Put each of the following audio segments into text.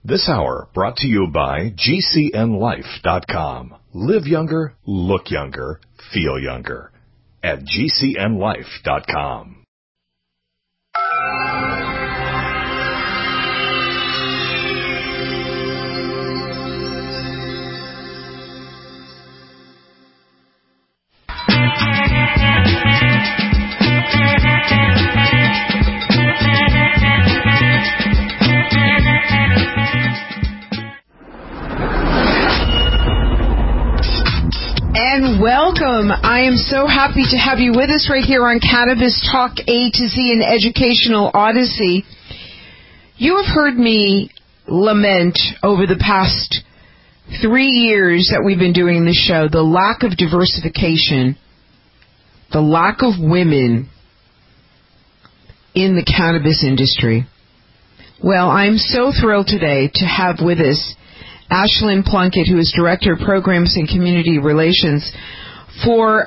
This hour brought to you by GCNLife.com. Live younger, look younger, feel younger. At GCNLife.com. And welcome. I am so happy to have you with us right here on Cannabis Talk A to Z, an educational odyssey. You have heard me lament over the past 3 years that we've been doing this show, the lack of diversification, the lack of women in the cannabis industry. Well, I'm so thrilled today to have with us Ashlyn Plunkett, who is Director of Programs and Community Relations for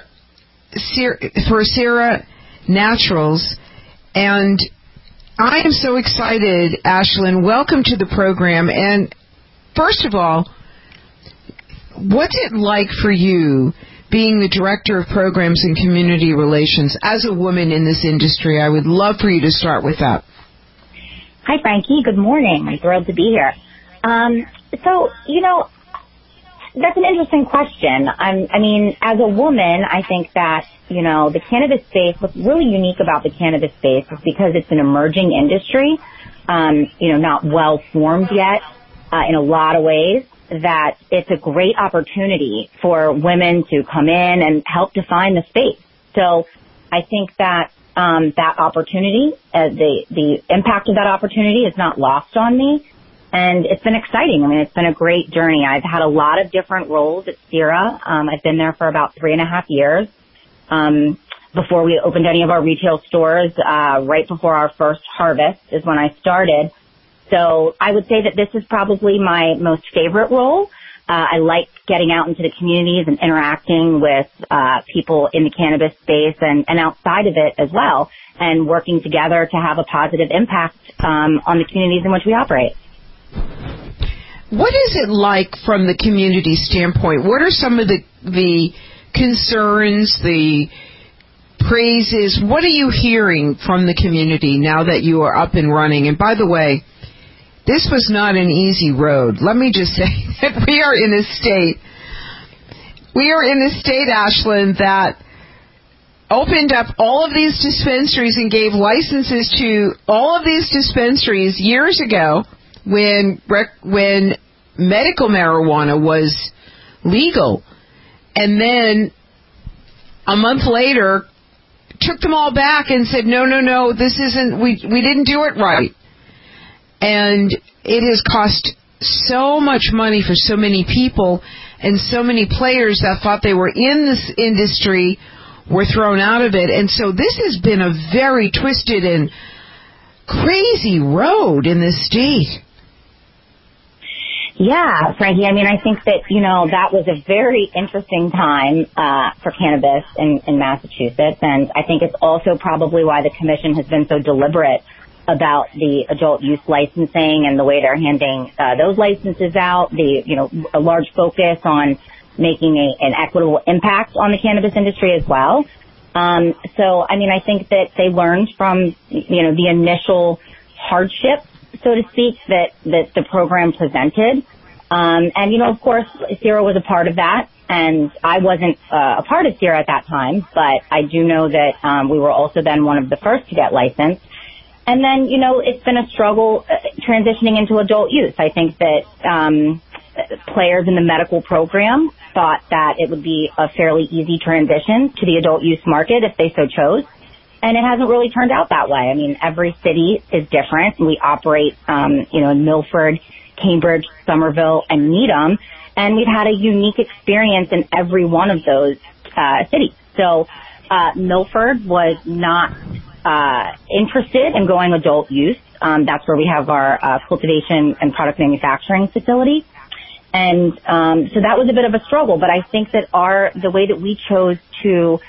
Sira Naturals. And I am so excited, Ashlyn. Welcome to the program. And first of all, what's it like for you being the Director of Programs and Community Relations as a woman in this industry? I would love for you to start with that. Hi, Frankie. Good morning. I'm thrilled to be here. So, that's an interesting question. I mean, as a woman, I think that, the cannabis space, what's really unique about the cannabis space is because it's an emerging industry, not well formed yet, in a lot of ways, that it's a great opportunity for women to come in and help define the space. So I think that, that opportunity, the impact of that opportunity is not lost on me. And it's been exciting. I mean, it's been a great journey. I've had a lot of different roles at Sira. I've been there for about 3.5 years. Before we opened any of our retail stores, right before our first harvest is when I started. So I would say that this is probably my most favorite role. I like getting out into the communities and interacting with people in the cannabis space and outside of it as well, and working together to have a positive impact on the communities in which we operate. What is it like from the community standpoint? What are some of the concerns, the praises? What are you hearing from the community now that you are up and running? And by the way, this was not an easy road. Let me just say that we are in a state, Ashlyn, that opened up all of these dispensaries and gave licenses to all of these dispensaries years ago when medical marijuana was legal, and then a month later took them all back and said, no, this isn't, we didn't do it right. And it has cost so much money for so many people, and so many players that thought they were in this industry were thrown out of it. And so this has been a very twisted and crazy road in this state. Yeah, Frankie, I mean, I think that, that was a very interesting time for cannabis in Massachusetts, and I think it's also probably why the commission has been so deliberate about the adult use licensing and the way they're handing those licenses out, a large focus on making an equitable impact on the cannabis industry as well. So, I mean, I think that they learned from, the initial hardship, so to speak, that the program presented. And, of course, Sira was a part of that, and I wasn't a part of Sira at that time, but I do know that we were also then one of the first to get licensed. And then, it's been a struggle transitioning into adult use. I think that players in the medical program thought that it would be a fairly easy transition to the adult use market if they so chose. And it hasn't really turned out that way. I mean, every city is different. We operate, in Milford, Cambridge, Somerville, and Needham, and we've had a unique experience in every one of those cities. So Milford was not interested in going adult use. That's where we have our cultivation and product manufacturing facility. And so that was a bit of a struggle, but I think that the way that we chose to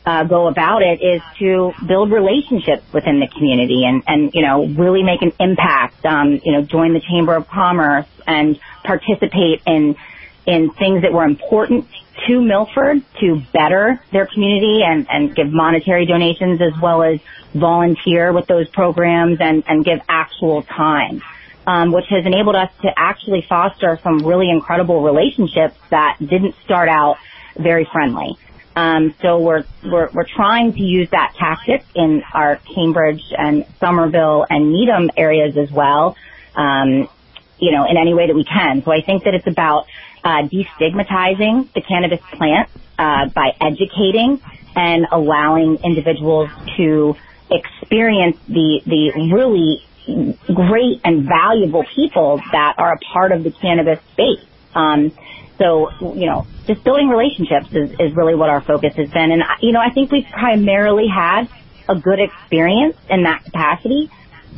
go about it is to build relationships within the community and really make an impact, join the Chamber of Commerce and participate in things that were important to Milford to better their community and give monetary donations as well as volunteer with those programs and give actual time, which has enabled us to actually foster some really incredible relationships that didn't start out very friendly. So we're trying to use that tactic in our Cambridge and Somerville and Needham areas as well, in any way that we can. So I think that it's about destigmatizing the cannabis plant by educating and allowing individuals to experience the really great and valuable people that are a part of the cannabis space. So, just building relationships is really what our focus has been. And, I think we've primarily had a good experience in that capacity.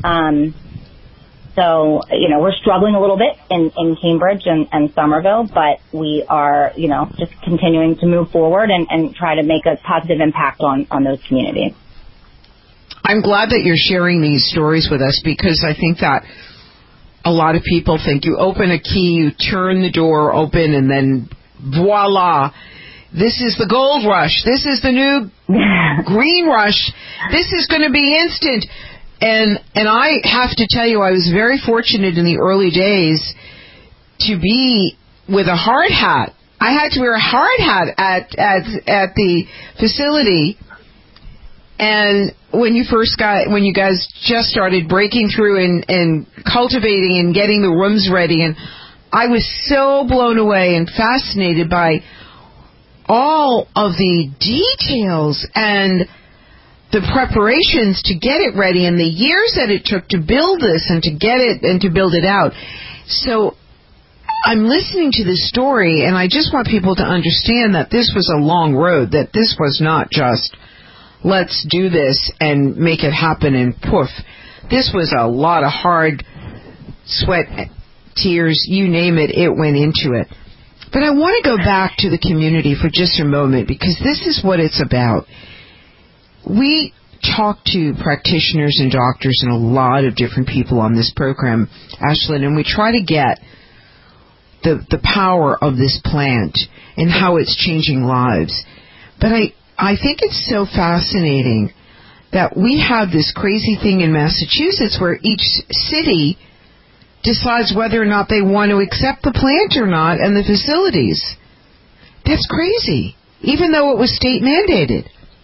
So, we're struggling a little bit in Cambridge and Somerville, but we are, just continuing to move forward and try to make a positive impact on those communities. I'm glad that you're sharing these stories with us because I think that a lot of people think you open a key, you turn the door open, and then voila, this is the gold rush. This is the new green rush. This is going to be instant. And I have to tell you, I was very fortunate in the early days to be with a hard hat. I had to wear a hard hat at the facility. And when you guys just started breaking through and cultivating and getting the rooms ready, and I was so blown away and fascinated by all of the details and the preparations to get it ready and the years that it took to build this and to get it and to build it out. So I'm listening to this story, and I just want people to understand that this was a long road, that this was not just let's do this and make it happen and poof. This was a lot of hard sweat, tears, you name it, it went into it. But I want to go back to the community for just a moment because this is what it's about. We talk to practitioners and doctors and a lot of different people on this program, Ashlyn, and we try to get the power of this plant and how it's changing lives. But I think it's so fascinating that we have this crazy thing in Massachusetts where each city decides whether or not they want to accept the plant or not and the facilities. That's crazy, even though it was state mandated.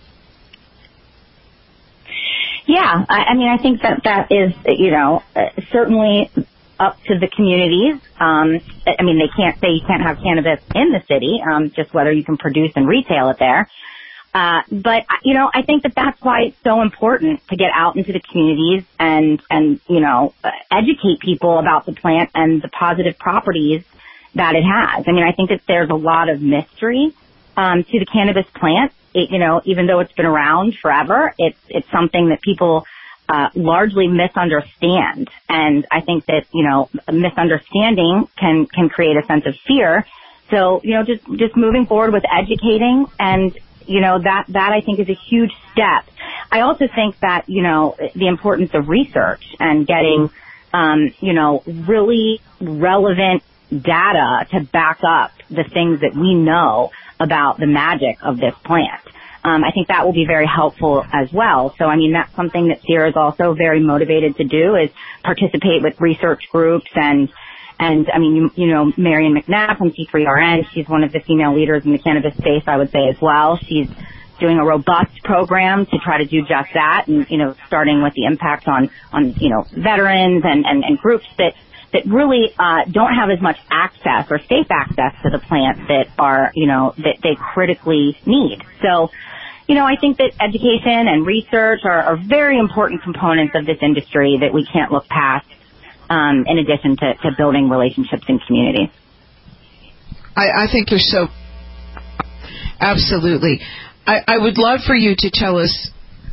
Yeah, I think that is, certainly up to the communities. They can't say you can't have cannabis in the city, just whether you can produce and retail it there. But I think that's why it's so important to get out into the communities and educate people about the plant and the positive properties that it has. I think that there's a lot of mystery to the cannabis plant. Even though it's been around forever, it's something that people largely misunderstand. And I think that, a misunderstanding can create a sense of fear. So, just moving forward with educating and, that I think is a huge step. I also think that, the importance of research and getting, really relevant data to back up the things that we know about the magic of this plant. I think that will be very helpful as well. So, that's something that Sierra is also very motivated to do is participate with research groups and Marion McNabb from C3RN, she's one of the female leaders in the cannabis space, I would say as well. She's doing a robust program to try to do just that and, starting with the impact on veterans and groups that really don't have as much access or safe access to the plant that are, that they critically need. So, I think that education and research are very important components of this industry that we can't look past, in addition to building relationships in communities. I think you're so... Absolutely. I would love for you to tell us,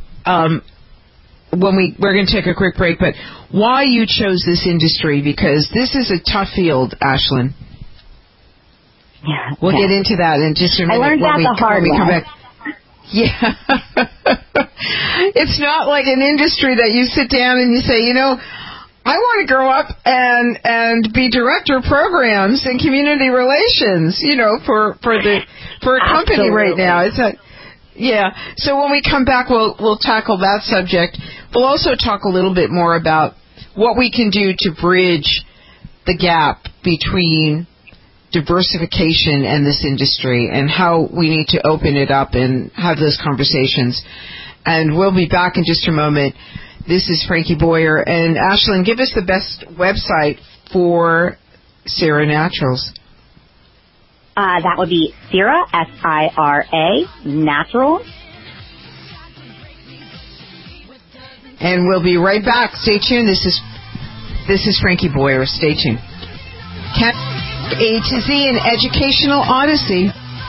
we're going to take a quick break, but why you chose this industry, because this is a tough field, Ashlyn. Yeah, we'll get into that in just a minute. I learned that the hard way. Yeah. It's not like an industry that you sit down and you say, I want to grow up and be director of programs and community relations, for a company right now. It's not. Yeah. So when we come back, we'll tackle that subject. We'll also talk a little bit more about what we can do to bridge the gap between diversification and this industry, and how we need to open it up and have those conversations. And we'll be back in just a moment. This is Frankie Boyer. And Ashlyn, give us the best website for Sira Naturals. That would be Sira, S-I-R-A, Naturals. And we'll be right back. Stay tuned. This is Frankie Boyer. Stay tuned. A to Z, an educational odyssey.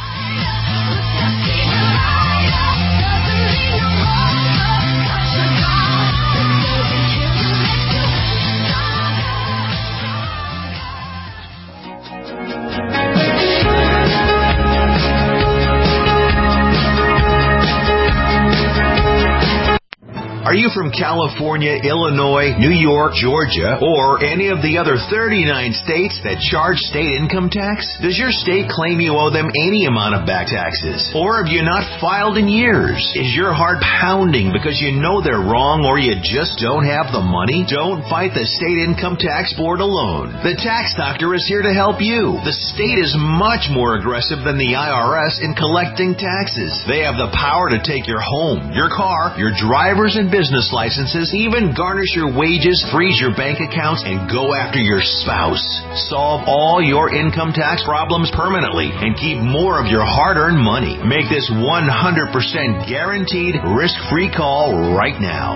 Are you from California, Illinois, New York, Georgia, or any of the other 39 states that charge state income tax? Does your state claim you owe them any amount of back taxes? Or have you not filed in years? Is your heart pounding because you know they're wrong or you just don't have the money? Don't fight the state income tax board alone. The Tax Doctor is here to help you. The state is much more aggressive than the IRS in collecting taxes. They have the power to take your home, your car, your driver's and business licenses, even garnish your wages, freeze your bank accounts, and go after your spouse. Solve all your income tax problems permanently and keep more of your hard-earned money. Make this 100% guaranteed risk-free call right now.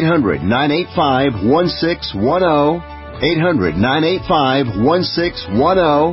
800-985-1610. 800-985-1610.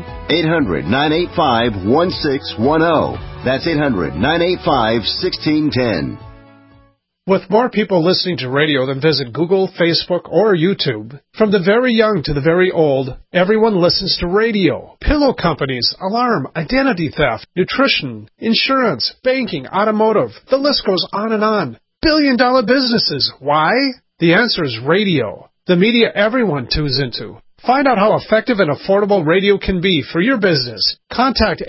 800-985-1610. That's 800-985-1610. With more people listening to radio than visit Google, Facebook, or YouTube, from the very young to the very old, everyone listens to radio. Pillow companies, alarm, identity theft, nutrition, insurance, banking, automotive. The list goes on and on. Billion-dollar businesses. Why? The answer is radio. The media everyone tunes into. Find out how effective and affordable radio can be for your business. Contact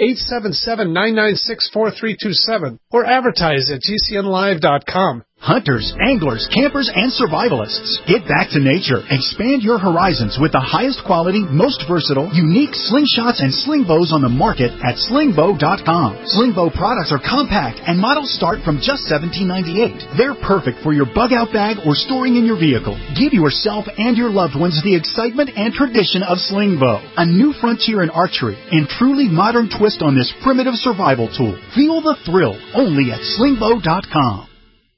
877-996-4327 or advertise at GCNlive.com. Hunters, anglers, campers, and survivalists. Get back to nature. Expand your horizons with the highest quality, most versatile, unique slingshots and sling bows on the market at slingbow.com. Slingbow products are compact and models start from just $17.98. They're perfect for your bug-out bag or storing in your vehicle. Give yourself and your loved ones the excitement and tradition of Slingbow, a new frontier in archery and truly modern twist on this primitive survival tool. Feel the thrill only at slingbow.com.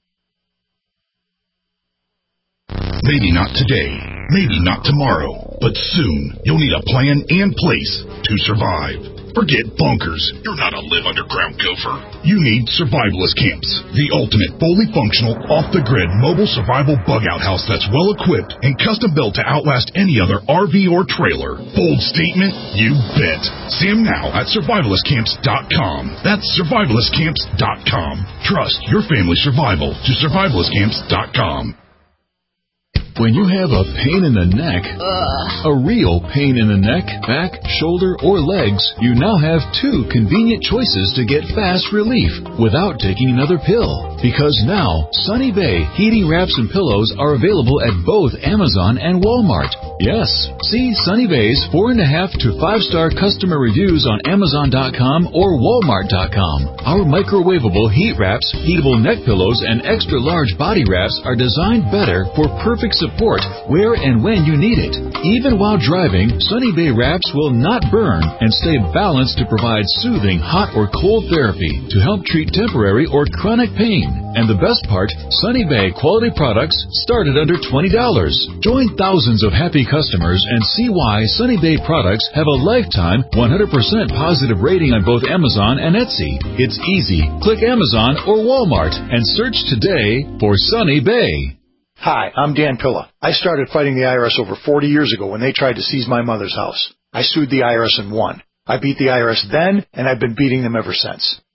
Maybe not today, maybe not tomorrow, but soon you'll need a plan and place to survive. Forget bunkers. You're not a live underground gopher. You need Survivalist Camps, the ultimate fully functional, off-the-grid mobile survival bug-out house that's well-equipped and custom-built to outlast any other RV or trailer. Bold statement? You bet. See them now at survivalistcamps.com. That's survivalistcamps.com. Trust your family's survival to survivalistcamps.com. When you have a pain in the neck, a real pain in the neck, back, shoulder, or legs, you now have two convenient choices to get fast relief without taking another pill. Because now, Sunny Bay heating wraps and pillows are available at both Amazon and Walmart. Yes, see Sunny Bay's 4.5 to 5-star customer reviews on Amazon.com or Walmart.com. Our microwavable heat wraps, heatable neck pillows, and extra large body wraps are designed better for perfect support where and when you need it. Even while driving, Sunny Bay wraps will not burn and stay balanced to provide soothing hot or cold therapy to help treat temporary or chronic pain. And the best part, Sunny Bay quality products start at under $20. Join thousands of happy customers and see why Sunny Bay products have a lifetime 100% positive rating on both Amazon and Etsy. It's easy. Click Amazon or Walmart and search today for Sunny Bay. Hi, I'm Dan Pilla. I started fighting the IRS over 40 years ago when they tried to seize my mother's house. I sued the IRS and won. I beat the IRS then, and I've been beating them ever since.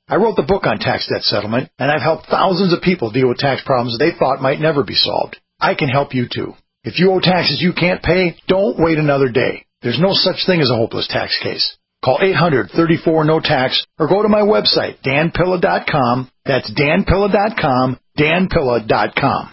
I wrote the book on tax debt settlement, and I've helped thousands of people deal with tax problems they thought might never be solved. I can help you too. If you owe taxes you can't pay, don't wait another day. There's no such thing as a hopeless tax case. Call 800-34-NO-TAX or go to my website, danpilla.com. That's danpilla.com, danpilla.com.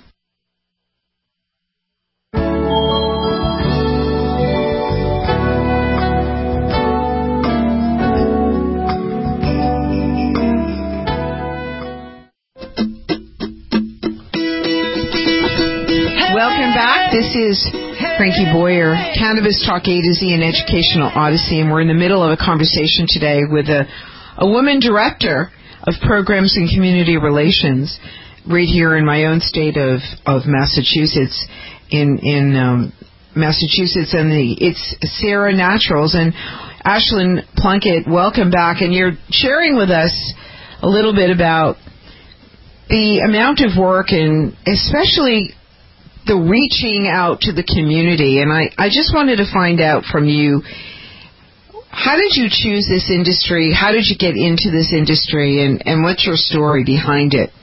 Welcome back. This is Frankie Boyer, Cannabis Talk A to Z, and Educational Odyssey, and we're in the middle of a conversation today with a woman director of programs and community relations right here in my own state of Massachusetts, in Massachusetts, and it's Sierra Naturals. And Ashlyn Plunkett, welcome back, and you're sharing with us a little bit about the amount of work and especially the reaching out to the community. And I just wanted to find out from you, how did you choose this industry? How did you get into this industry? And what's your story behind it?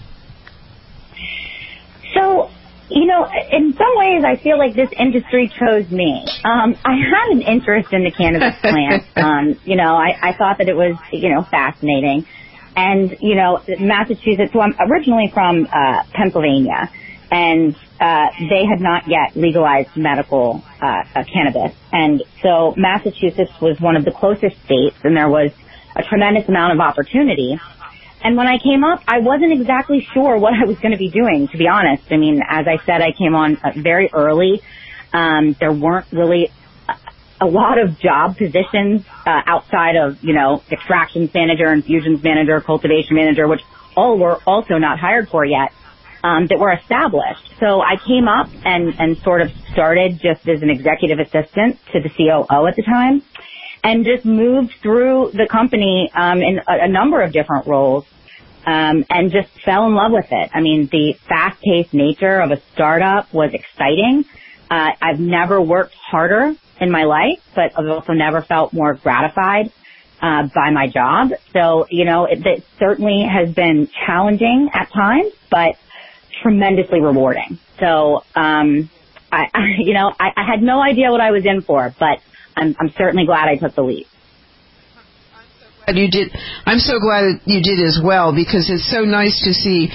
So, in some ways I feel like this industry chose me. I had an interest in the cannabis plant. I thought that it was, fascinating. And, Massachusetts, so I'm originally from Pennsylvania, and they had not yet legalized medical cannabis. And so Massachusetts was one of the closest states, and there was a tremendous amount of opportunity. And when I came up, I wasn't exactly sure what I was going to be doing, to be honest. I mean, as I said, I came on very early. There weren't really a lot of job positions outside of, extractions manager, infusions manager, cultivation manager, which all were also not hired for yet. That were established. So I came up and sort of started just as an executive assistant to the COO at the time, and just moved through the company in a number of different roles, and just fell in love with it. I mean, the fast-paced nature of a startup was exciting. I've never worked harder in my life, but I've also never felt more gratified by my job. So, it certainly has been challenging at times, but tremendously rewarding. So, I had no idea what I was in for, but I'm certainly glad I took the leap. You did. I'm so glad you did as well, because it's so nice to see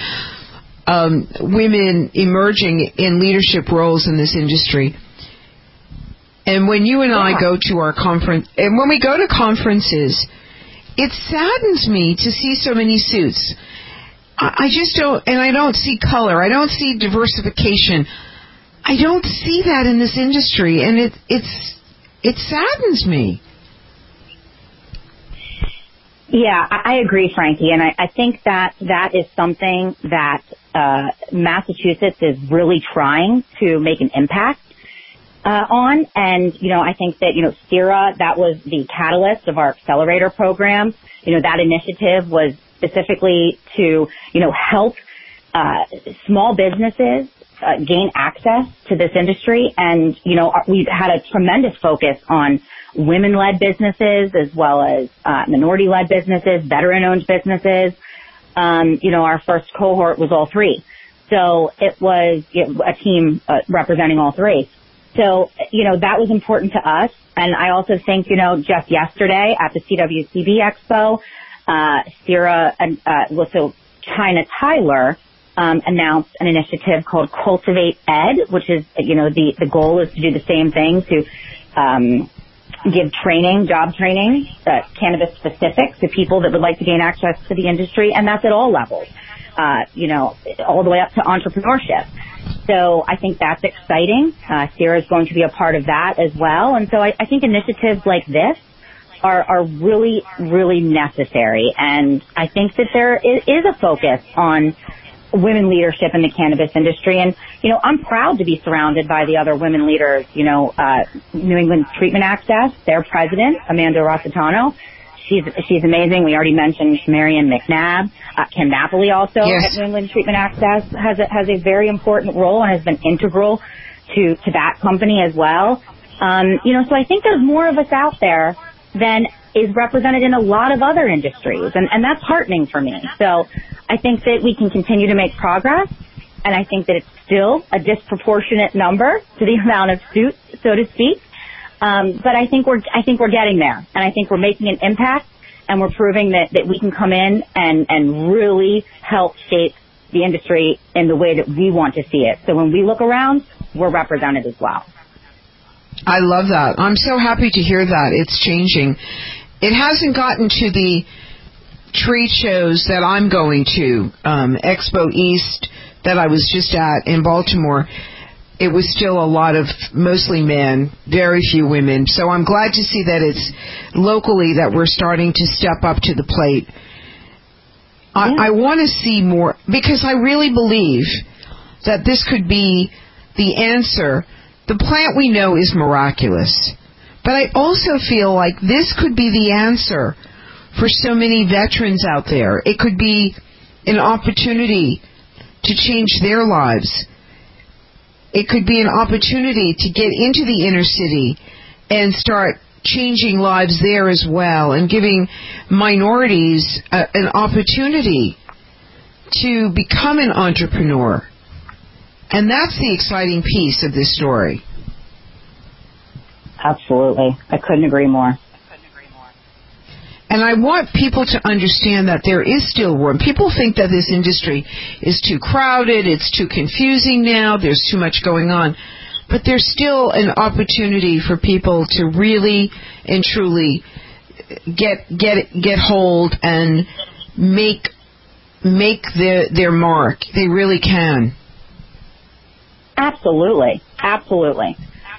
women emerging in leadership roles in this industry. And when you and I go to our conference, and when we go to conferences, it saddens me to see so many suits. I just don't, and I don't see color. I don't see diversification. I don't see that in this industry, and it saddens me. Yeah, I agree, Frankie, and I think that is something that Massachusetts is really trying to make an impact on. And, I think that, Sierra, that was the catalyst of our accelerator program. That initiative was specifically to, help small businesses gain access to this industry. And, we've had a tremendous focus on women-led businesses as well as minority-led businesses, veteran-owned businesses. Our first cohort was all three. So it was a team representing all three. So, that was important to us. And I also think, just yesterday at the CWCB Expo, Sierra, so China Tyler, announced an initiative called Cultivate Ed, which is, the goal is to do the same thing, to give training, job training, cannabis specific to people that would like to gain access to the industry. And that's at all levels, all the way up to entrepreneurship. So I think that's exciting. Sierra is going to be a part of that as well. And so I think initiatives like this are really, really necessary. And I think that there is a focus on women leadership in the cannabis industry. And, I'm proud to be surrounded by the other women leaders, New England Treatment Access, their president, Amanda Rossitano. She's amazing. We already mentioned Marian McNabb. Kim Napoli also at New England Treatment Access has a very important role and has been integral to that company as well. So I think there's more of us out there than is represented in a lot of other industries. And that's heartening for me. So I think that we can continue to make progress. And I think that it's still a disproportionate number to the amount of suits, so to speak. But I think we're getting there. And I think we're making an impact, and we're proving that we can come in and really help shape the industry in the way that we want to see it. So when we look around, we're represented as well. I love that. I'm so happy to hear that. It's changing. It hasn't gotten to the trade shows that I'm going to, Expo East that I was just at in Baltimore. It was still a lot of mostly men, very few women. So I'm glad to see that it's locally that we're starting to step up to the plate. I want to see more, because I really believe that this could be the answer. The plant we know is miraculous, but I also feel like this could be the answer for so many veterans out there. It could be an opportunity to change their lives. It could be an opportunity to get into the inner city and start changing lives there as well, and giving minorities an opportunity to become an entrepreneur. And that's the exciting piece of this story. Absolutely. I couldn't agree more. And I want people to understand that there is still room. People think that this industry is too crowded, it's too confusing now, there's too much going on. But there's still an opportunity for people to really and truly get hold and make their mark. They really can. Absolutely. Absolutely.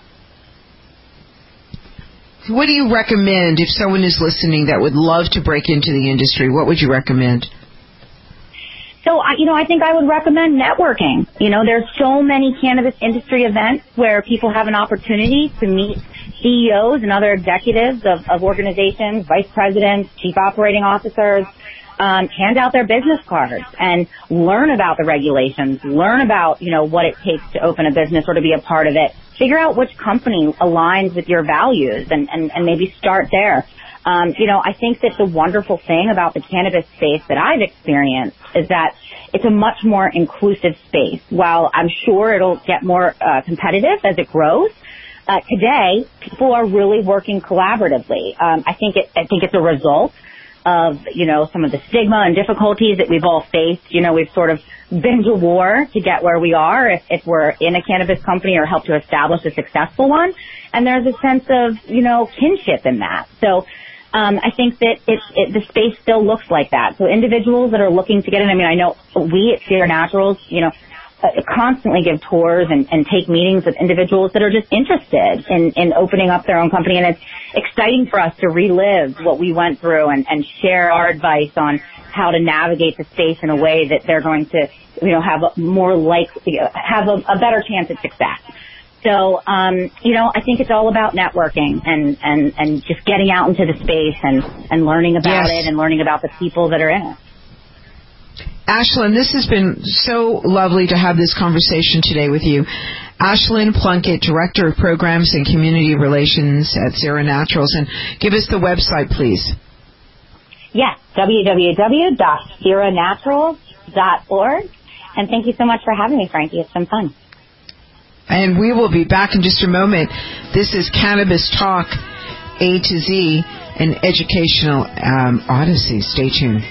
What do you recommend if someone is listening that would love to break into the industry? What would you recommend? So, I think I would recommend networking. There's so many cannabis industry events where people have an opportunity to meet CEOs and other executives of organizations, vice presidents, chief operating officers, hand out their business cards and learn about the regulations, learn about, what it takes to open a business or to be a part of it. Figure out which company aligns with your values and maybe start there. I think that the wonderful thing about the cannabis space that I've experienced is that it's a much more inclusive space. While I'm sure it'll get more competitive as it grows, today people are really working collaboratively. I think it's a result of, some of the stigma and difficulties that we've all faced. We've sort of been to war to get where we are if we're in a cannabis company or help to establish a successful one. And there's a sense of, kinship in that. So, I think that the space still looks like that. So individuals that are looking to get in, I know we at Sierra Naturals, constantly give tours and take meetings with individuals that are just interested in opening up their own company. And it's exciting for us to relive what we went through and share our advice on how to navigate the space in a way that they're going to, have a better chance at success. So, I think it's all about networking and just getting out into the space and learning about it and learning about the people that are in it. Ashlyn, this has been so lovely to have this conversation today with you. Ashlyn Plunkett, Director of Programs and Community Relations at Sierra Naturals. And give us the website, please. Yes, www.sierranaturals.org. And thank you so much for having me, Frankie. It's been fun. And we will be back in just a moment. This is Cannabis Talk A to Z, an educational odyssey. Stay tuned.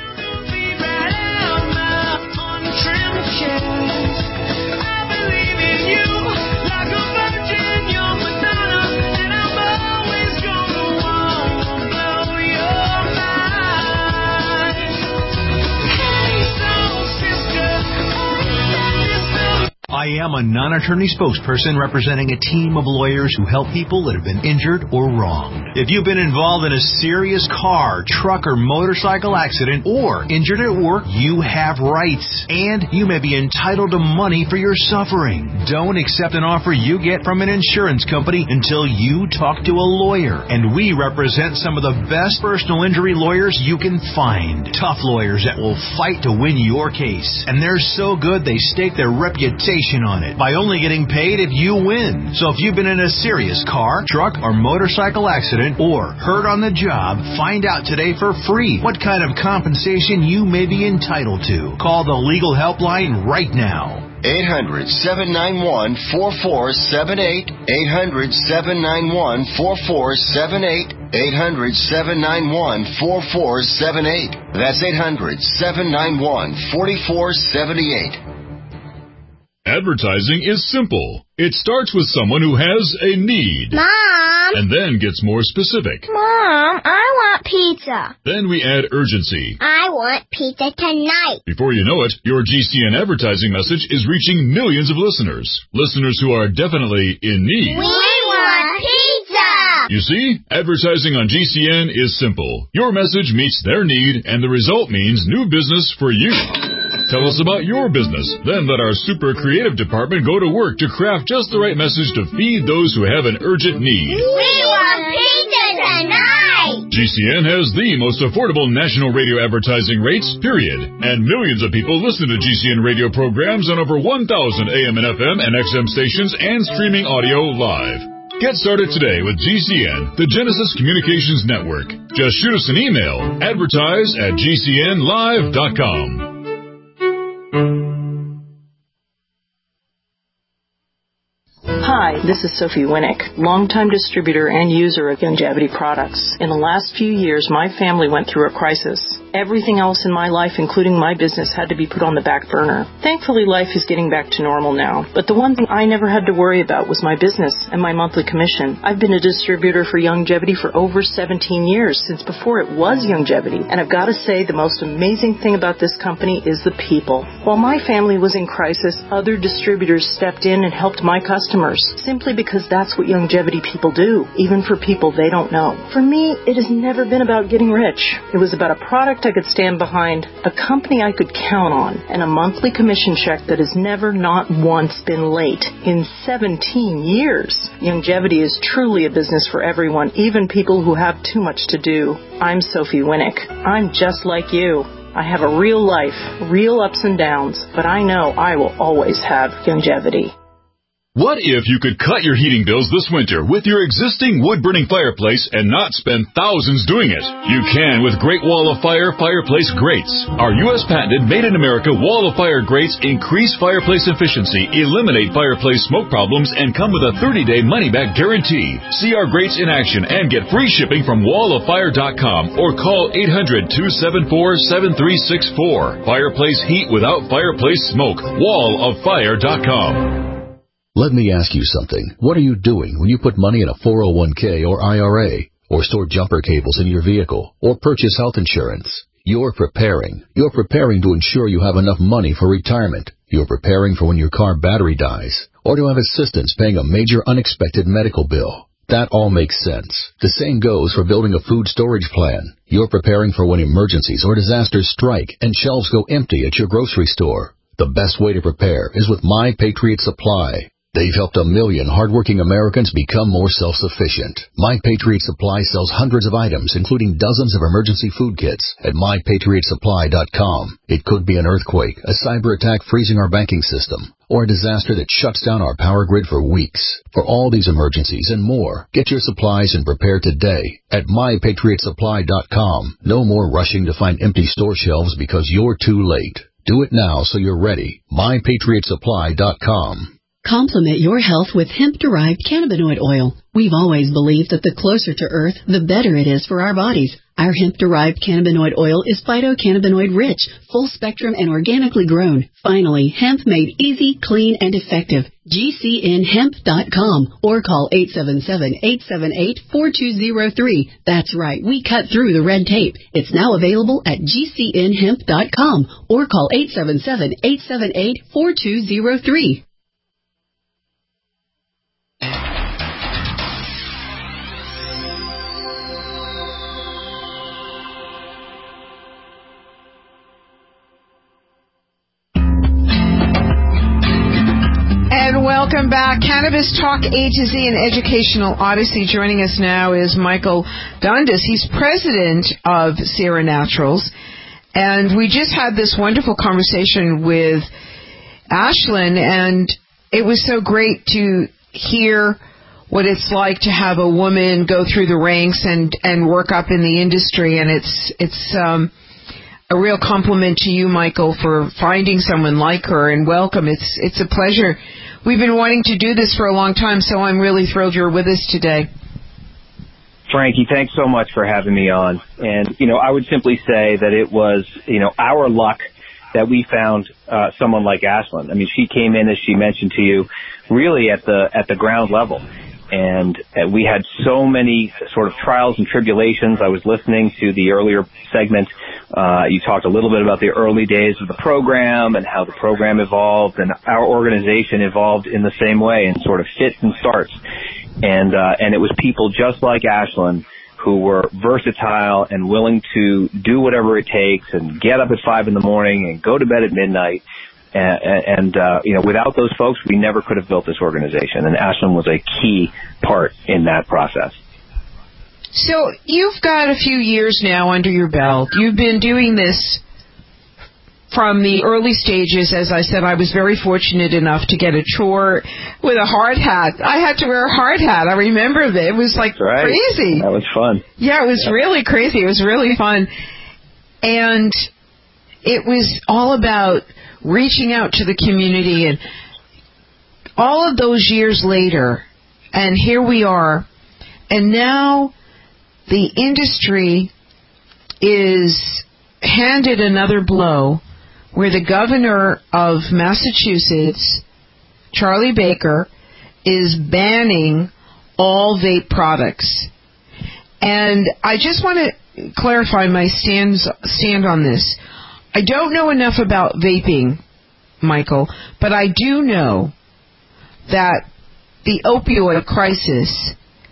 I am a non-attorney spokesperson representing a team of lawyers who help people that have been injured or wronged. If you've been involved in a serious car, truck, or motorcycle accident or injured at work, you have rights, and you may be entitled to money for your suffering. Don't accept an offer you get from an insurance company until you talk to a lawyer, and we represent some of the best personal injury lawyers you can find. Tough lawyers that will fight to win your case, and they're so good they stake their reputation on it by only getting paid if you win. So if you've been in a serious car, truck, or motorcycle accident accident or hurt on the job, find out today for free what kind of compensation you may be entitled to. Call the legal helpline right now. 800-791-4478. 800-791-4478. 800-791-4478. That's 800-791-4478. Advertising is simple. It starts with someone who has a need. Mom! And then gets more specific. Mom, I want pizza. Then we add urgency. I want pizza tonight. Before you know it, your GCN advertising message is reaching millions of listeners. Listeners who are definitely in need. We want pizza! You see, advertising on GCN is simple. Your message meets their need, and the result means new business for you. Tell us about your business. Then let our super creative department go to work to craft just the right message to feed those who have an urgent need. We want pizza tonight! GCN has the most affordable national radio advertising rates, period. And millions of people listen to GCN radio programs on over 1,000 AM and FM and XM stations and streaming audio live. Get started today with GCN, the Genesis Communications Network. Just shoot us an email, advertise@gcnlive.com. Hi, this is Sophie Winnick, longtime distributor and user of Youngevity products. In the last few years, my family went through a crisis. Everything else in my life, including my business, had to be put on the back burner. Thankfully, life is getting back to normal now. But the one thing I never had to worry about was my business and my monthly commission. I've been a distributor for Youngevity for over 17 years, since before it was Youngevity. And I've got to say, the most amazing thing about this company is the people. While my family was in crisis, other distributors stepped in and helped my customers, simply because that's what Youngevity people do, even for people they don't know. For me, it has never been about getting rich. It was about a product I could stand behind, a company I could count on, and a monthly commission check that has never, not once, been late in 17 years. Youngevity is truly a business for everyone, even people who have too much to do. I'm Sophie Winnick. I'm just like you. I have a real life, real ups and downs, but I know I will always have Youngevity. What if you could cut your heating bills this winter with your existing wood-burning fireplace and not spend thousands doing it? You can with Great Wall of Fire fireplace grates. Our U.S. patented made-in-America Wall of Fire grates increase fireplace efficiency, eliminate fireplace smoke problems, and come with a 30-day money-back guarantee. See our grates in action and get free shipping from walloffire.com or call 800-274-7364. Fireplace heat without fireplace smoke. walloffire.com. Let me ask you something. What are you doing when you put money in a 401k or IRA, or store jumper cables in your vehicle, or purchase health insurance? You're preparing. You're preparing to ensure you have enough money for retirement. You're preparing for when your car battery dies, or to have assistance paying a major unexpected medical bill. That all makes sense. The same goes for building a food storage plan. You're preparing for when emergencies or disasters strike and shelves go empty at your grocery store. The best way to prepare is with My Patriot Supply. They've helped 1 million hardworking Americans become more self-sufficient. My Patriot Supply sells hundreds of items, including dozens of emergency food kits at MyPatriotSupply.com. It could be an earthquake, a cyber attack freezing our banking system, or a disaster that shuts down our power grid for weeks. For all these emergencies and more, get your supplies and prepare today at MyPatriotSupply.com. No more rushing to find empty store shelves because you're too late. Do it now so you're ready. MyPatriotSupply.com. Complement your health with hemp-derived cannabinoid oil. We've always believed that the closer to Earth, the better it is for our bodies. Our hemp-derived cannabinoid oil is phytocannabinoid-rich, full-spectrum, and organically grown. Finally, hemp made easy, clean, and effective. GCNHemp.com or call 877-878-4203. That's right, we cut through the red tape. It's now available at GCNHemp.com or call 877-878-4203. Welcome back. Cannabis Talk A to Z and Educational Odyssey. Joining us now is Michael Dundas. He's president of Sierra Naturals. And we just had this wonderful conversation with Ashlyn, and it was so great to hear what it's like to have a woman go through the ranks and work up in the industry, and it's a real compliment to you, Michael, for finding someone like her, and welcome. It's a pleasure. We've been wanting to do this for a long time, so I'm really thrilled you're with us today. Frankie, thanks so much for having me on. And, I would simply say that it was, our luck that we found someone like Ashlyn. I mean, she came in, as she mentioned to you, really at the ground level. And we had so many sort of trials and tribulations. I was listening to the earlier segment. You talked a little bit about the early days of the program and how the program evolved, and our organization evolved in the same way in sort of fits and starts. And it was people just like Ashlyn who were versatile and willing to do whatever it takes and get up at 5 a.m. and go to bed at midnight. And without those folks, we never could have built this organization. And Ashlyn was a key part in that process. So you've got a few years now under your belt. You've been doing this from the early stages. As I said, I was very fortunate enough to get a tour with a hard hat. I had to wear a hard hat. I remember that. It was like crazy. That was fun. Yeah, it was really crazy. It was really fun. And it was all about reaching out to the community, and all of those years later, and here we are, and now the industry is handed another blow where the governor of Massachusetts, Charlie Baker, is banning all vape products. And I just want to clarify my stand on this. I don't know enough about vaping, Michael, but I do know that the opioid crisis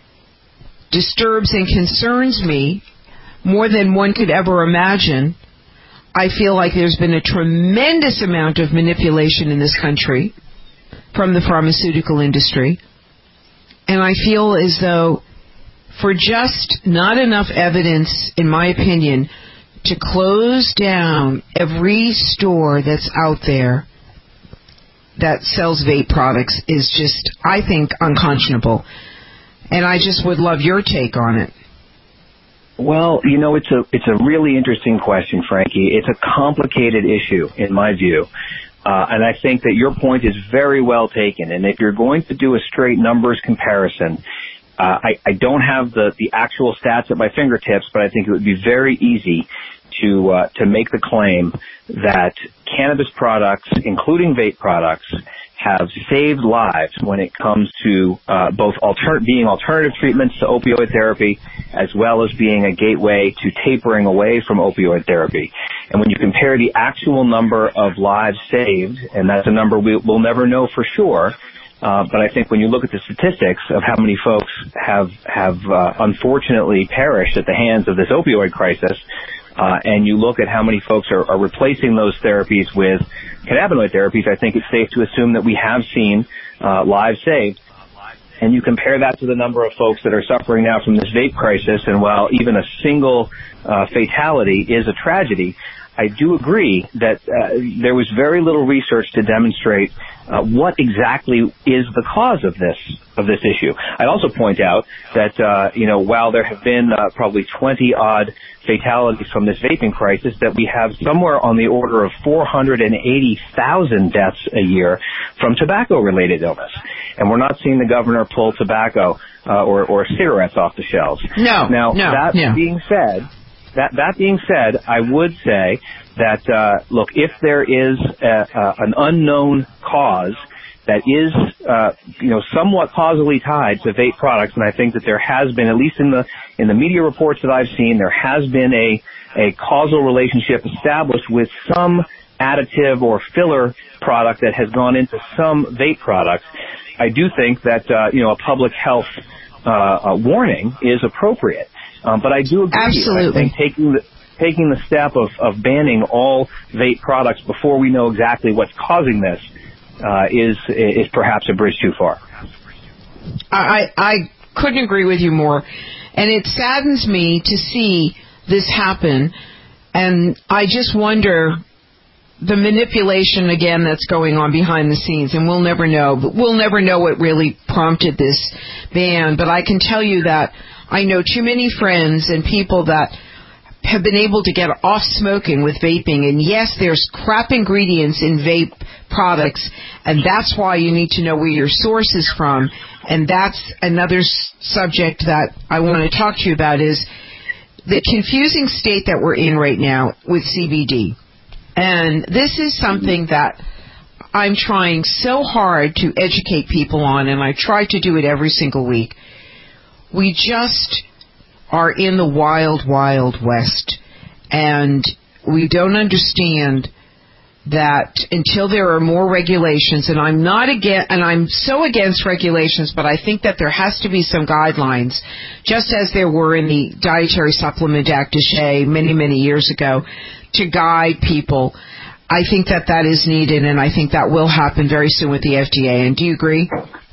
disturbs and concerns me more than one could ever imagine. I feel like there's been a tremendous amount of manipulation in this country from the pharmaceutical industry. And I feel as though for just not enough evidence, in my opinion, to close down every store that's out there that sells vape products is just, I think, unconscionable. And I just would love your take on it. Well, it's a really interesting question, Frankie. It's a complicated issue, in my view. And I think that your point is very well taken. And if you're going to do a straight numbers comparison, I don't have the actual stats at my fingertips, but I think it would be very easy to make the claim that cannabis products, including vape products, have saved lives when it comes to both being alternative treatments to opioid therapy, as well as being a gateway to tapering away from opioid therapy. And when you compare the actual number of lives saved, and that's a number we'll never know for sure, but I think when you look at the statistics of how many folks have unfortunately perished at the hands of this opioid crisis, and you look at how many folks are replacing those therapies with cannabinoid therapies, I think it's safe to assume that we have seen lives saved. And you compare that to the number of folks that are suffering now from this vape crisis, and while even a single fatality is a tragedy, I do agree that there was very little research to demonstrate what exactly is the cause of this issue. I'd also point out that while there have been probably 20-odd fatalities from this vaping crisis, that we have somewhere on the order of 480,000 deaths a year from tobacco-related illness. And we're not seeing the governor pull tobacco or cigarettes off the shelves. That being said, I would say that, look, if there is an unknown cause that is, somewhat causally tied to vape products, and I think that there has been, at least in the media reports that I've seen, there has been a causal relationship established with some additive or filler product that has gone into some vape products. I do think that, a public health warning is appropriate. But I do agree. Absolutely. I think taking the step of banning all vape products before we know exactly what's causing this is perhaps a bridge too far. I couldn't agree with you more. And it saddens me to see this happen. And I just wonder the manipulation, again, that's going on behind the scenes, and we'll never know. But we'll never know what really prompted this ban. But I can tell you that I know too many friends and people that have been able to get off smoking with vaping. And yes, there's crap ingredients in vape products, and that's why you need to know where your source is from. And that's another subject that I want to talk to you about, is the confusing state that we're in right now with CBD. And this is something that I'm trying so hard to educate people on, and I try to do it every single week. We just are in the wild, wild west, and we don't understand that until there are more regulations, and I'm so against regulations, but I think that there has to be some guidelines, just as there were in the Dietary Supplement Act many, many years ago, to guide people. I think that is needed, and I think that will happen very soon with the FDA. And do you agree?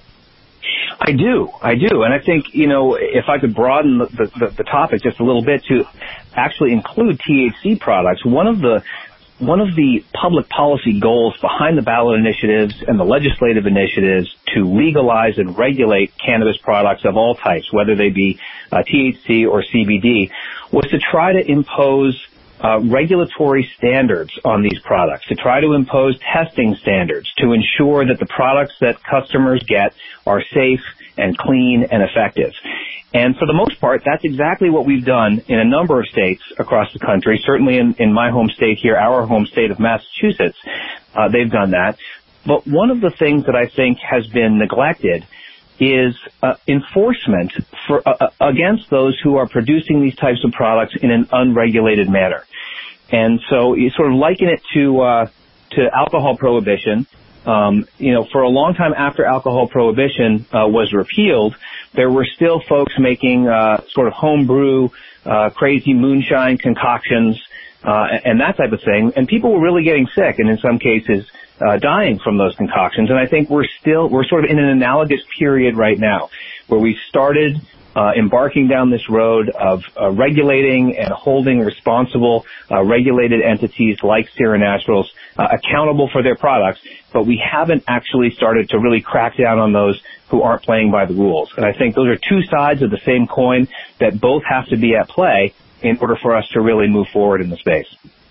I do. And I think, if I could broaden the topic just a little bit to actually include THC products, one of the public policy goals behind the ballot initiatives and the legislative initiatives to legalize and regulate cannabis products of all types, whether they be THC or CBD, was to try to impose regulatory standards on these products, to try to impose testing standards, to ensure that the products that customers get are safe and clean and effective. And for the most part, that's exactly what we've done in a number of states across the country. Certainly in my home state here, our home state of Massachusetts, they've done that. But one of the things that I think has been neglected is enforcement against those who are producing these types of products in an unregulated manner. And so you sort of liken it to alcohol prohibition. For a long time after alcohol prohibition was repealed, there were still folks making sort of homebrew, crazy moonshine concoctions, and that type of thing. And people were really getting sick, and in some cases dying from those concoctions. And I think we're sort of in an analogous period right now, where we started embarking down this road of regulating and holding responsible regulated entities like Sira Naturals accountable for their products, but we haven't actually started to really crack down on those who aren't playing by the rules. And I think those are two sides of the same coin that both have to be at play in order for us to really move forward in the space.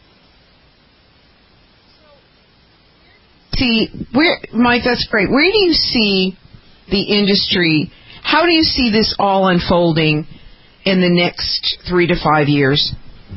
Mike, that's great. Where do you see the industry? How do you see this all unfolding in the next 3 to 5 years?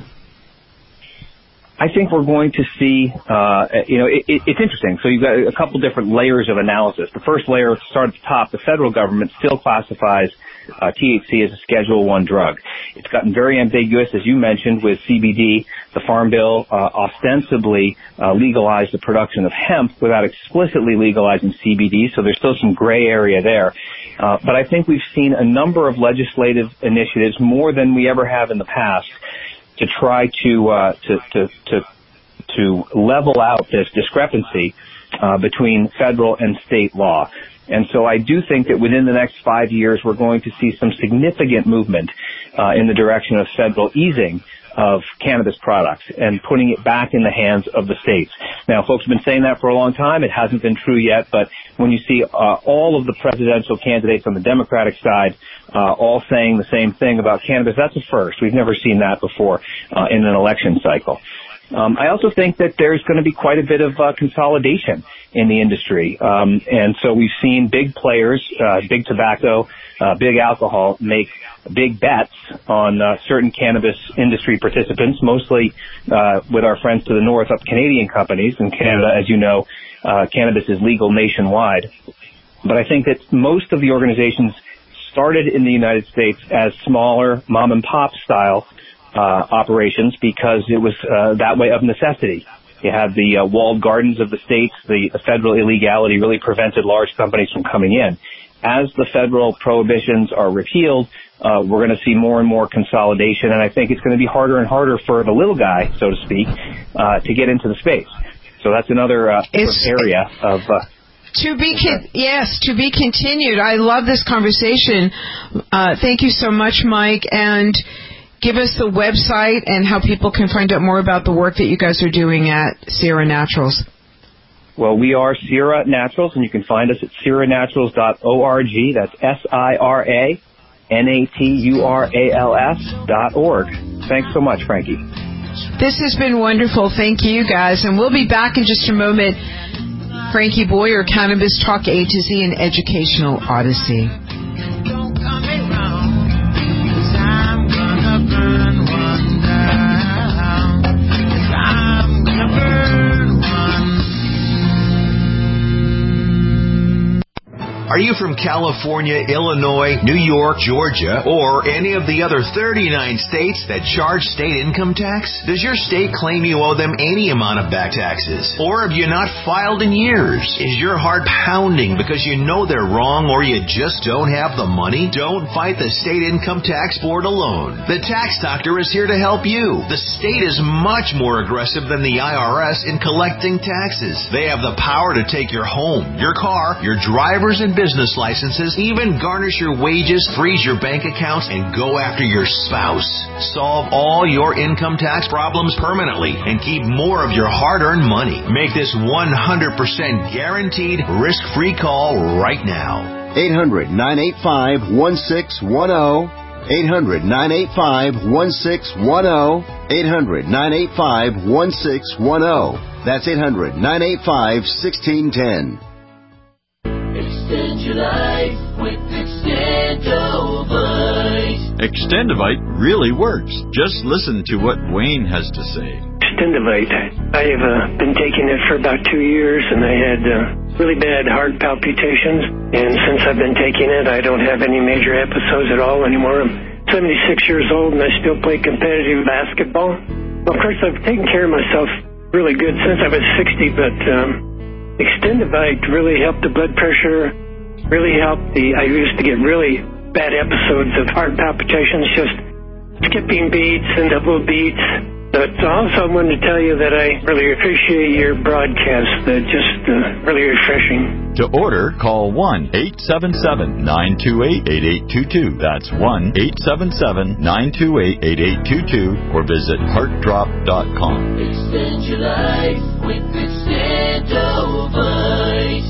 I think we're going to see, it's interesting. So you've got a couple different layers of analysis. The first layer, start at the top, the federal government still classifies THC as a Schedule I drug. It's gotten very ambiguous, as you mentioned, with CBD. The Farm Bill ostensibly legalized the production of hemp without explicitly legalizing CBD, so there's still some gray area there. But I think we've seen a number of legislative initiatives, more than we ever have in the past, to try to level out this discrepancy between federal and state law. And so I do think that within the next 5 years, we're going to see some significant movement in the direction of federal easing of cannabis products and putting it back in the hands of the states. Now, folks have been saying that for a long time. It hasn't been true yet, but when you see all of the presidential candidates on the Democratic side all saying the same thing about cannabis, that's a first. We've never seen that before in an election cycle. I also think that there's going to be quite a bit of consolidation in the industry. And so we've seen big players, big tobacco, big alcohol, make big bets on certain cannabis industry participants, mostly with our friends to the north, up Canadian companies. In Canada, as you know, cannabis is legal nationwide. But I think that most of the organizations started in the United States as smaller mom-and-pop style operations because it was that way of necessity. You have the walled gardens of the states. The federal illegality really prevented large companies from coming in. As the federal prohibitions are repealed, we're going to see more and more consolidation, and I think it's going to be harder and harder for the little guy, so to speak, to get into the space. So that's another area of... To be continued. I love this conversation. Thank you so much, Mike. And give us the website and how people can find out more about the work that you guys are doing at Sierra Naturals. Well, we are Sierra Naturals, and you can find us at sierranaturals.org. That's SIRANATURALS.org. Thanks so much, Frankie. This has been wonderful. Thank you, guys. And we'll be back in just a moment. Frankie Boyer, Cannabis Talk A to Z, and Educational Odyssey. Don't come around, 'cause I'm gonna burn one down. 'Cause I'm gonna burn one. Are you from California, Illinois, New York, Georgia, or any of the other 39 states that charge state income tax? Does your state claim you owe them any amount of back taxes? Or have you not filed in years? Is your heart pounding because you know they're wrong or you just don't have the money? Don't fight the state income tax board alone. The Tax Doctor is here to help you. The state is much more aggressive than the IRS in collecting taxes. They have the power to take your home, your car, your driver's and business licenses, even garnish your wages, freeze your bank accounts, and go after your spouse. Solve all your income tax problems permanently and keep more of your hard-earned money. Make this 100% guaranteed risk-free call right now. 800-985-1610. 800-985-1610. 800-985-1610. That's 800-985-1610. Extend your life with Extendovite. Extendovite really works. Just listen to what Wayne has to say. Extendovite. I have been taking it for about 2 years, and I had really bad heart palpitations. And since I've been taking it, I don't have any major episodes at all anymore. I'm 76 years old, and I still play competitive basketball. Well, of course, I've taken care of myself really good since I was 60, but Extendovite really helped the blood pressure, really helped I used to get really bad episodes of heart palpitations, just skipping beats and double beats. But also I wanted to tell you that I really appreciate your broadcast. They're just really refreshing. To order, call 1-877-928-8822. That's 1-877-928-8822 or visit heartdrop.com. Extend your life with Extendovite.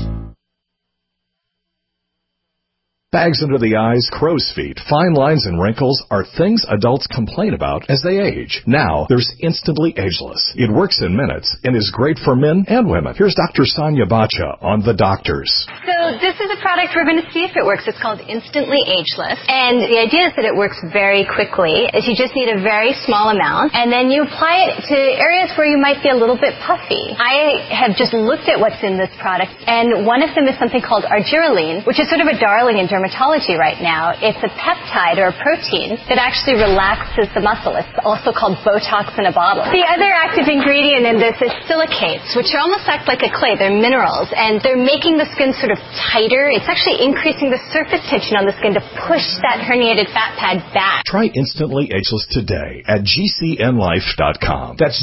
Bags under the eyes, crow's feet, fine lines, and wrinkles are things adults complain about as they age. Now, there's Instantly Ageless. It works in minutes and is great for men and women. Here's Dr. Sonia Bacha on The Doctors. So this is a product we're going to see if it works. It's called Instantly Ageless. And the idea is that it works very quickly. Is you just need a very small amount, and then you apply it to areas where you might be a little bit puffy. I have just looked at what's in this product, and one of them is something called argireline, which is sort of a darling in dermatology right now. It's a peptide or a protein that actually relaxes the muscle. It's also called Botox in a bottle. The other active ingredient in this is silicates, which almost act like a clay. They're minerals, and they're making the skin sort of tighter. It's actually increasing the surface tension on the skin to push that herniated fat pad back. Try Instantly Ageless today at GCNlife.com. That's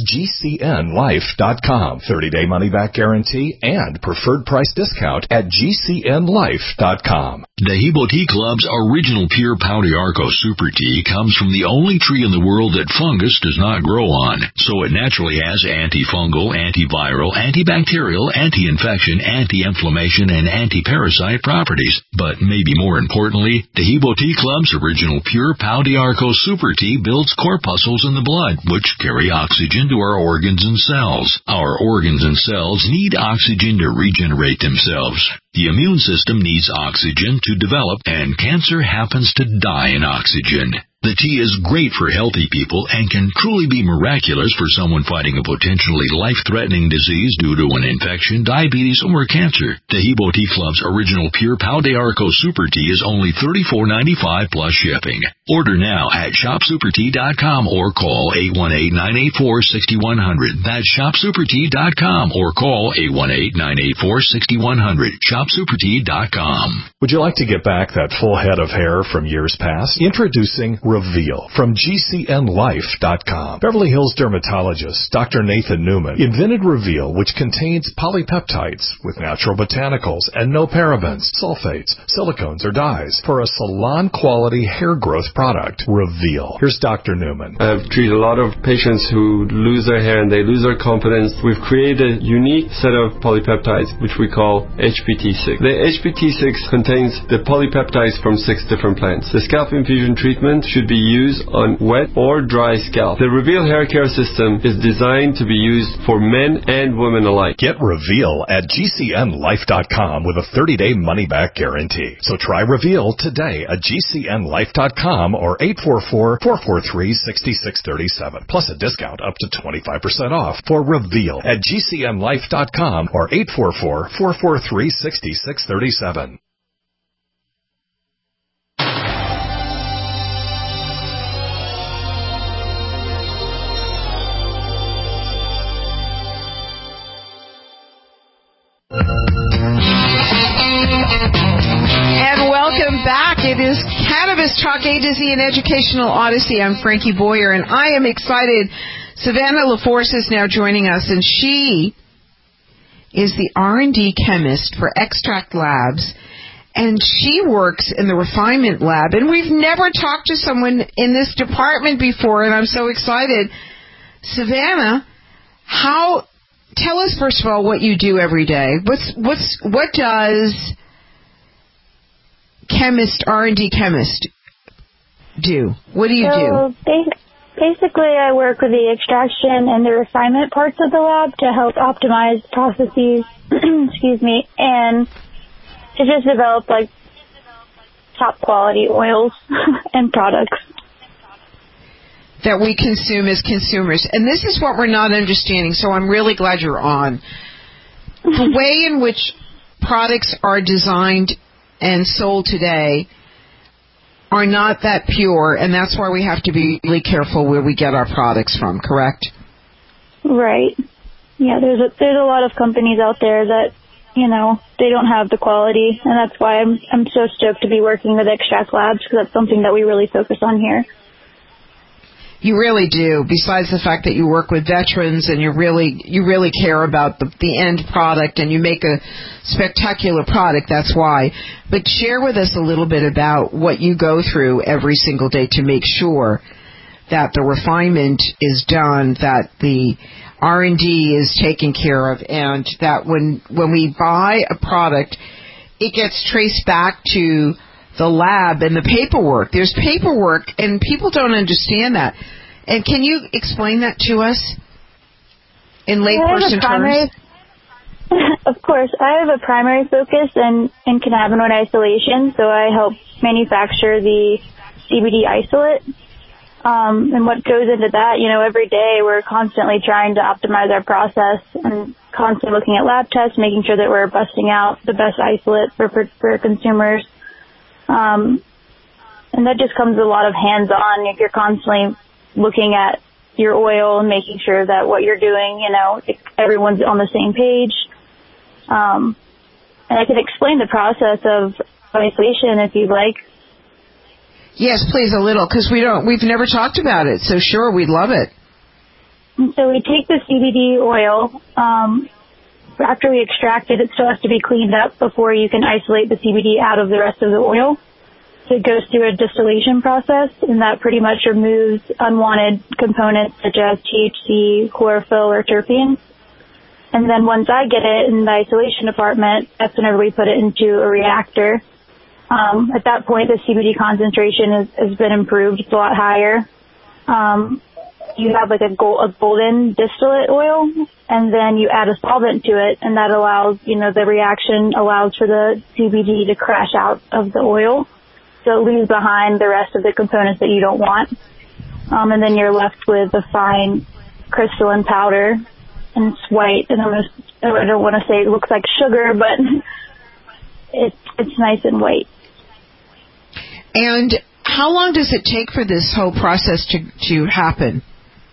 GCNlife.com. 30-day money-back guarantee and preferred price discount at GCNlife.com. The Hebo Tea Club's original pure Pau d'Arco Super Tea comes from the only tree in the world that fungus does not grow on, so it naturally has antifungal, antiviral, antibacterial, anti-infection, anti-inflammation, and anti-parasite properties. But maybe more importantly, the Hebo Tea Club's original pure Pau d'Arco Super Tea builds corpuscles in the blood, which carry oxygen to our organs and cells. Our organs and cells need oxygen to regenerate themselves. The immune system needs oxygen to develop, and cancer happens to die in oxygen. The tea is great for healthy people and can truly be miraculous for someone fighting a potentially life-threatening disease due to an infection, diabetes, or cancer. The Hebo Tea Club's original pure Pau d'Arco Super Tea is only $34.95 plus shipping. Order now at shopsupertea.com or call 818-984-6100. That's shopsupertea.com or call 818-984-6100. Shopsupertea.com. Would you like to get back that full head of hair from years past? Introducing Reveal from GCNlife.com. Beverly Hills dermatologist Dr. Nathan Newman invented Reveal, which contains polypeptides with natural botanicals and no parabens, sulfates, silicones, or dyes for a salon-quality hair growth product, Reveal. Here's Dr. Newman. I've treated a lot of patients who lose their hair and they lose their confidence. We've created a unique set of polypeptides, which we call HPT6. The HPT6 contains the polypeptides from 6 different plants. The scalp infusion treatment should be used on wet or dry scalp. The Reveal hair care system is designed to be used for men and women alike. Get Reveal at GCNlife.com with a 30-day money-back guarantee. So try Reveal today at GCNlife.com or 844-443-6637. Plus a discount up to 25% off for Reveal at GCNlife.com or 844-443-6637. And welcome back. It is Cannabis Talk A to Z, an educational odyssey. I'm Frankie Boyer, and I am excited. Savannah LaForce is now joining us, and she is the R&D chemist for Extract Labs, and she works in the refinement lab. And we've never talked to someone in this department before, and I'm so excited. Savannah, tell us first of all what you do every day. What does R&D chemist do? What do you do? Basically, I work with the extraction and the refinement parts of the lab to help optimize processes, excuse me, and to just develop like top quality oils and products that we consume as consumers. And this is what we're not understanding, so I'm really glad you're on. The way in which products are designed and sold today are not that pure, and that's why we have to be really careful where we get our products from, correct? Right. Yeah, there's a lot of companies out there that, they don't have the quality, and that's why I'm so stoked to be working with Extract Labs, because that's something that we really focus on here. You really do. Besides the fact that you work with veterans and you really care about the end product and you make a spectacular product, that's why. But share with us a little bit about what you go through every single day to make sure that the refinement is done, that the R&D is taken care of, and that when we buy a product, it gets traced back to the lab and the paperwork. There's paperwork, and people don't understand that. And can you explain that to us in layperson terms? Of course. I have a primary focus in cannabinoid isolation, so I help manufacture the CBD isolate. And what goes into that, every day we're constantly trying to optimize our process and constantly looking at lab tests, making sure that we're busting out the best isolate for consumers. And that just comes with a lot of hands-on. You're constantly looking at your oil and making sure that what you're doing, everyone's on the same page. And I can explain the process of isolation if you'd like. Yes, please, a little, because we've never talked about it. So sure, we'd love it. So we take the CBD oil. After we extract it, it still has to be cleaned up before you can isolate the CBD out of the rest of the oil. So it goes through a distillation process, and that pretty much removes unwanted components such as THC, chlorophyll, or terpenes. And then once I get it in the isolation department, that's whenever we put it into a reactor. At that point, the CBD concentration has been improved. It's a lot higher. You have like a golden distillate oil, and then you add a solvent to it, and that allows, the reaction allows for the CBD to crash out of the oil. So it leaves behind the rest of the components that you don't want. And then you're left with a fine crystalline powder, and it's white, and I don't want to say it looks like sugar, but it's nice and white. And how long does it take for this whole process to happen?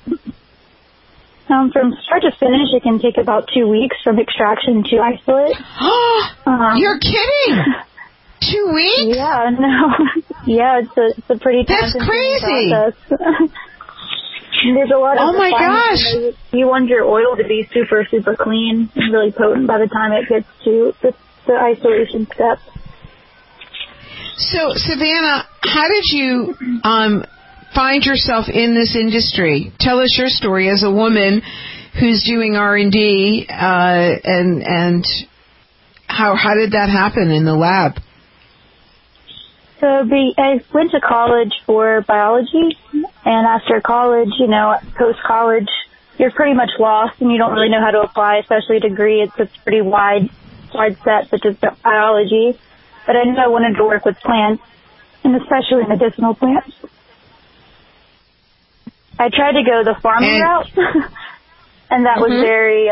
From start to finish, it can take about 2 weeks from extraction to isolate. You're kidding! 2 weeks? Yeah, no. Yeah, it's a pretty time-consuming crazy process. There's a lot of my gosh! You want your oil to be super, super clean and really potent by the time it gets to the isolation step. So, Savannah, how did you find yourself in this industry? Tell us your story as a woman who's doing R&D, and how did that happen in the lab? So I went to college for biology, and after college, post-college, you're pretty much lost and you don't really know how to apply, especially a degree. It's a pretty wide set, such as biology. But I knew I wanted to work with plants, and especially medicinal plants. I tried to go the farming route, and that was very,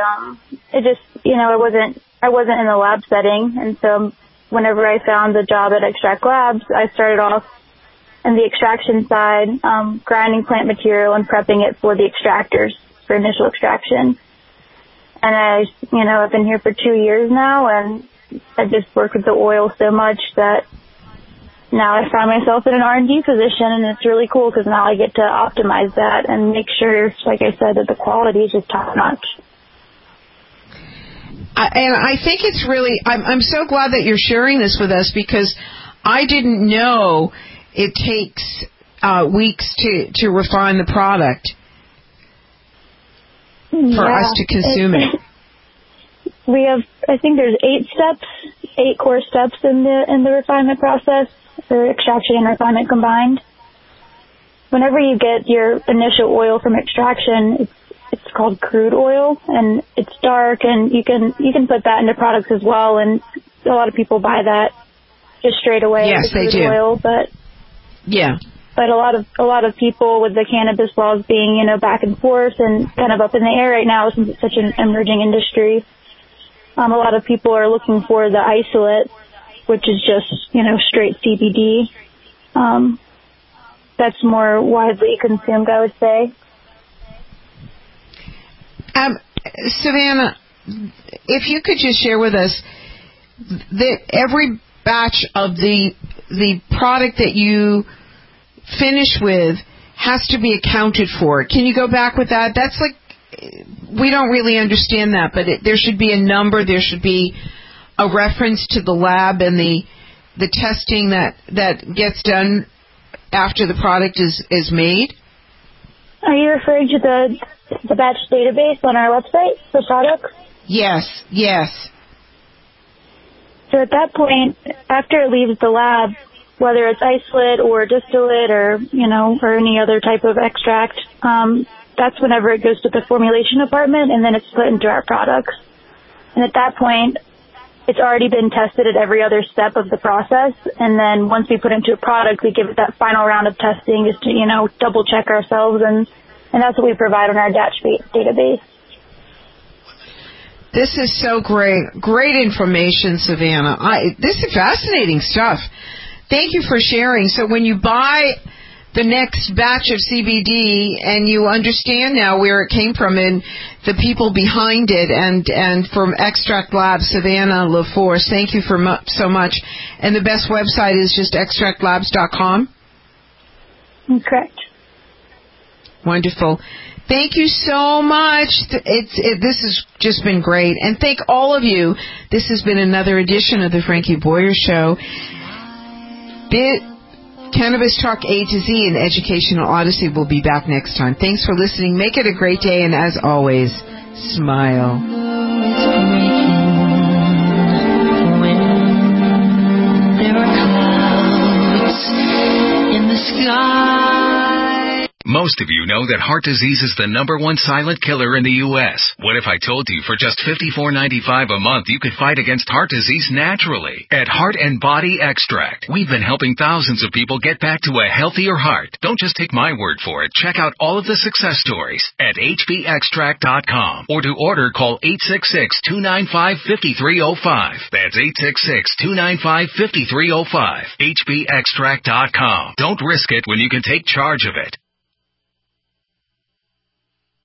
I wasn't in the lab setting, and so whenever I found the job at Extract Labs, I started off in the extraction side, grinding plant material and prepping it for the extractors for initial extraction. And I've been here for 2 years now, and I just worked with the oil so much that now I find myself in an R&D position, and it's really cool because now I get to optimize that and make sure, like I said, that the quality is just top notch. And I think it's really, I'm so glad that you're sharing this with us, because I didn't know it takes weeks to refine the product for us to consume it. We have, I think there's 8 core steps in the refinement process, or extraction and refinement combined. Whenever you get your initial oil from extraction, it's called crude oil, and it's dark, and you can put that into products as well, and a lot of people buy that just straight away. Yes, they do. Oil, but a lot of people, with the cannabis laws being, back and forth and kind of up in the air right now, since it's such an emerging industry, a lot of people are looking for the isolate, which is just, straight CBD. That's more widely consumed, I would say. Savannah, if you could just share with us that every batch of the product that you finish with has to be accounted for. Can you go back with that? That's like, we don't really understand that, but there should be a number, there should be a reference to the lab and the testing that gets done after the product is made. Are you referring to the batch database on our website for products? Yes. So at that point, after it leaves the lab, whether it's isolate or distillate or any other type of extract, that's whenever it goes to the formulation department, and then it's put into our products. And at that point, it's already been tested at every other step of the process, and then once we put it into a product, we give it that final round of testing just to, double check ourselves, and that's what we provide on our batch database. This is so great. Great information, Savannah. This is fascinating stuff. Thank you for sharing. So when you buy the next batch of CBD and you understand now where it came from and the people behind it, and from Extract Labs, Savannah LaForce, thank you so much. And the best website is just extractlabs.com? Correct. Wonderful. Thank you so much. This has just been great. And thank all of you. This has been another edition of the Frankie Boyer Show. Cannabis Talk A to Z and Educational Odyssey will be back next time. Thanks for listening. Make it a great day, and as always, smile. When there are clouds in the sky. Most of you know that heart disease is the #1 silent killer in the U.S. What if I told you for just $54.95 a month you could fight against heart disease naturally? At Heart and Body Extract, we've been helping thousands of people get back to a healthier heart. Don't just take my word for it. Check out all of the success stories at hbextract.com, or to order, call 866-295-5305. That's 866-295-5305. hbextract.com. Don't risk it when you can take charge of it.